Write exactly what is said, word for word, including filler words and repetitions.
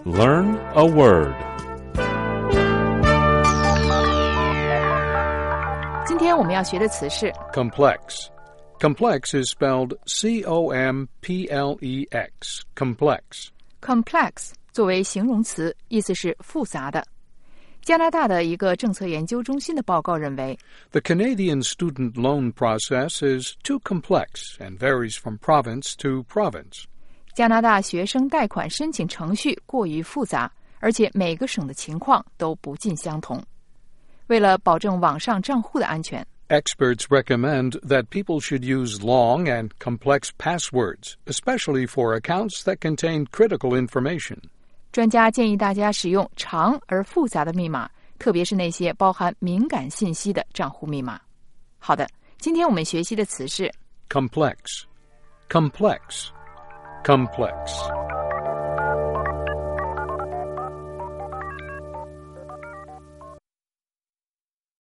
Learn a word. 今天我们要学的词是 Complex. Complex is spelled C O M P L E X. Complex. complex 作为形容词，意思是复杂的。加拿大的一个政策研究中心的报告认为 The Canadian student loan process is too complex and varies from province to province. 加拿大学生贷款申请程序过于复杂，而且每个省的情况都不尽相同。为了保证网上账户的安全， Experts recommend that people should use long and complex passwords, especially for accounts that contain critical information. 专家建议大家使用长而复杂的密码，特别是那些包含敏感信息的账户密码。好的，今天我们学习的词是 Complex. Complex. Complex.